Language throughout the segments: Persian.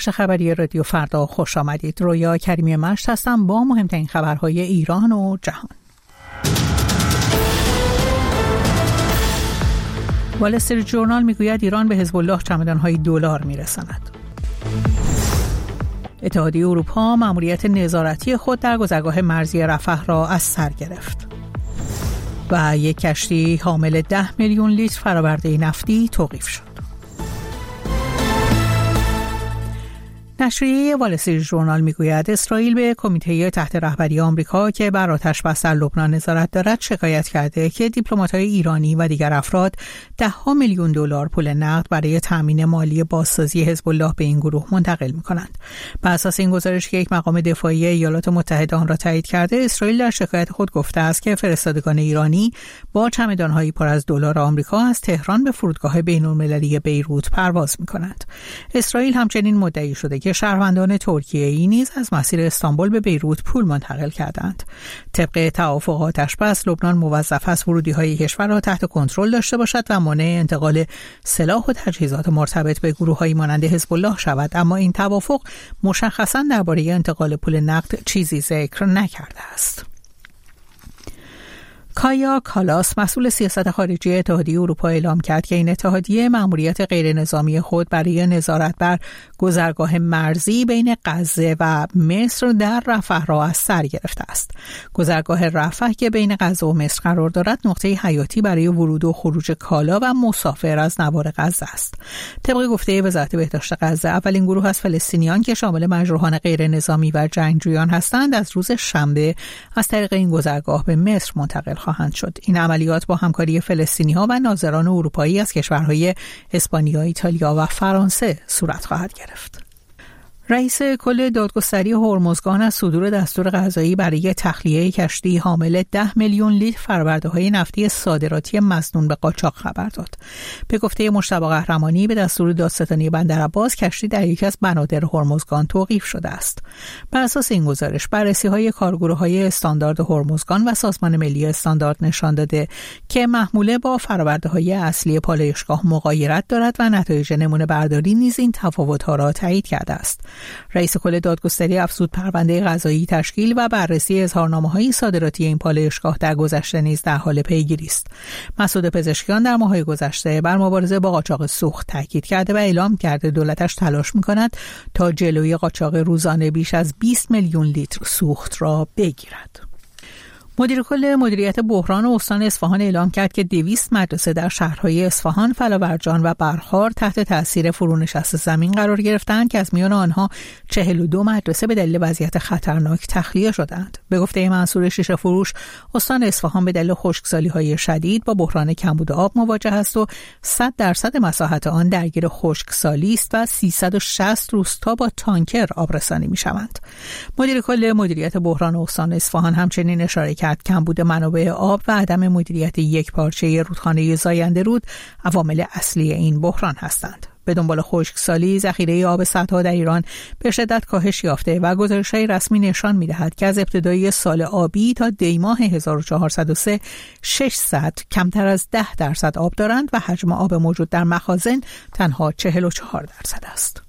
خبری رادیو فردا خوش آمدید. رویا کریمی مشت هستم با مهمترین خبرهای ایران و جهان. وال استریت ژورنال میگوید ایران به حزب الله چمدان‌های دلار میرساند. اتحادیه اروپا مأموریت نظارتی خود در گذرگاه مرزی رفح را از سر گرفت. و یک کشتی حامل 10 میلیون لیتر فرآورده نفتی توقیف شد. نشریه وال استریت ژورنال میگوید اسرائیل به کمیته تحت رهبری آمریکا که بر آتش بس در لبنان نظارت دارد شکایت کرده که دیپلمات‌های ایرانی و دیگر افراد $10 میلیون پول نقد برای تامین مالی بازسازی حزب الله به این گروه منتقل می‌کنند. بر اساس این گزارش که یک مقام دفاعی ایالات متحده آن را تایید کرده، اسرائیل در شکایت خود گفته است که فرستادگان ایرانی با چمدان‌هایی پر از دلار آمریکا از تهران به فرودگاه بین‌المللی بیروت پرواز می‌کنند. اسرائیل همچنین مدعی شده که شهروندان ترکیه‌ای نیز از مسیر استانبول به بیروت پول منتقل کردند. طبق توافق آتش‌بس، لبنان موظف است ورودی‌های کشور را تحت کنترل داشته باشد و مانع انتقال سلاح و تجهیزات مرتبط به گروه‌هایی مانند حزب الله شود، اما این توافق مشخصاً درباره انتقال پول نقد چیزی ذکر نکرده است. کایا کالاس مسئول سیاست خارجی اتحادیه اروپا اعلام کرد که این اتحادیه مأموریت غیر نظامی خود برای نظارت بر گذرگاه مرزی بین غزه و مصر در رفح را از سر گرفته است. گذرگاه رفح که بین غزه و مصر قرار دارد نقطه حیاتی برای ورود و خروج کالا و مسافر از نوار غزه است. طبق گفته وزارت بهداشت غزه، اولین گروه از فلسطینیان که شامل مجروحان غیر نظامی و جنگجویان هستند از روز شنبه از طریق این گذرگاه به مصر منتقل خواهند شد. این عملیات با همکاری فلسطینی‌ها و ناظران اروپایی از کشورهای اسپانیا، ایتالیا و فرانسه صورت خواهد گرفت. رئیس کل دادگستری هرمزگان از صدور دستور قضایی برای تخلیه کشتی حامل 10 میلیون لیتر فرآورده‌های نفتی صادراتی مظنون به قاچاق خبر داد. به گفته مجتبی قهرمانی، به دستور دادستانی بندرعباس کشتی در یکی از بنادر هرمزگان توقیف شده است. بر اساس این گزارش، بررسی‌های کارگروه‌های استاندارد هرمزگان و سازمان ملی استاندارد نشان داده که محموله با فرآورده‌های اصلی پالایشگاه مغایرت دارد و نتایج نمونه برداری نیز این تفاوت‌ها را تایید کرده است. رئیس کل دادگستری افزود پرونده قضایی تشکیل و بررسی اظهارنامه‌های صادراتی این پالایشگاه در گذشته نیز در حال پیگیری است. مسعود پزشکیان در ماه‌های گذشته بر مبارزه با قاچاق سوخت تاکید کرده و اعلام کرده دولتش تلاش می‌کند تا جلوی قاچاق روزانه بیش از 20 میلیون لیتر سوخت را بگیرد. مدیر کل مدیریت بحران استان اصفهان اعلام کرد که 200 مدرسه در شهرهای اصفهان، فلاورجان و برخار تحت تاثیر فرونشست زمین قرار گرفتند که از میان آنها 42 مدرسه به دلیل وضعیت خطرناک تخلیه شدند. به گفته منصور شیشه فروش، استان اصفهان به دلیل خشکسالی‌های شدید با بحران کمبود آب مواجه است و 100% مساحت آن درگیر خشکسالی است و 360 روستا با تانکر آبرسانی می‌شوند. مدیر کل مدیریت بحران استان اصفهان همچنین اشاره کرد کمبود منابع آب و عدم مدیریت یکپارچه رودخانه زاینده رود عوامل اصلی این بحران هستند. به دنبال خشکسالی، ذخیره آب سدها در ایران به شدت کاهش یافته و گزارش‌های رسمی نشان می‌دهد که از ابتدای سال آبی تا دی‌ماه 1403 600 کمتر از 10% آب دارند و حجم آب موجود در مخازن تنها 44% است.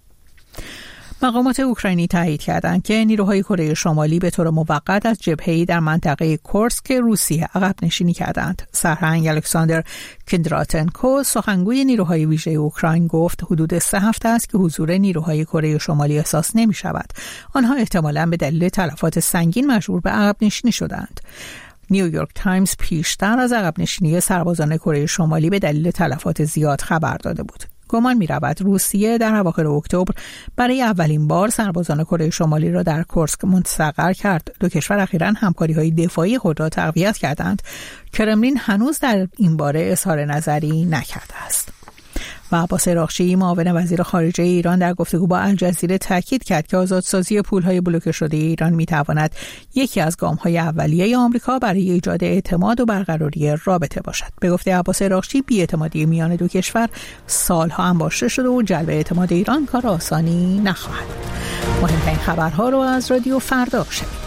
مقامات اوکراینی تایید کردند که نیروهای کره شمالی به طور موقت از جبهه‌ای در منطقه کورسک روسیه عقب نشینی کردند. سرهنگ الکساندر کندراتنکو، سخنگوی نیروهای ویژه اوکراین، گفت حدود 3 هفته است که حضور نیروهای کره شمالی احساس نمی‌شود. آنها احتمالاً به دلیل تلفات سنگین مجبور به عقب نشینی شدند. نیویورک تایمز پیشتر از عقب نشینی سربازان کره شمالی به دلیل تلفات زیاد خبر داده بود. گمان می‌رود روسیه در اواخر اکتبر برای اولین بار سربازان کره شمالی را در کورسک مستقر کرد. دو کشور اخیراً همکاری‌های دفاعی خود را تقویت کردند. کرملین هنوز در این باره اظهار نظری نکرده است. و عباس عراقچی، معاون وزیر خارجه ایران، در گفتگو با الجزیره تاکید کرد که آزادسازی پول‌های بلوکه شده ایران می‌تواند یکی از گام‌های اولیه آمریکا برای ایجاد اعتماد و برقراری رابطه باشد. به گفته عباس عراقچی، بی‌اعتمادی میان دو کشور سالها انباشته شده و جلب اعتماد ایران کار آسانی نخواهد. مهمترین خبرها رو از رادیو فردا شنیدید.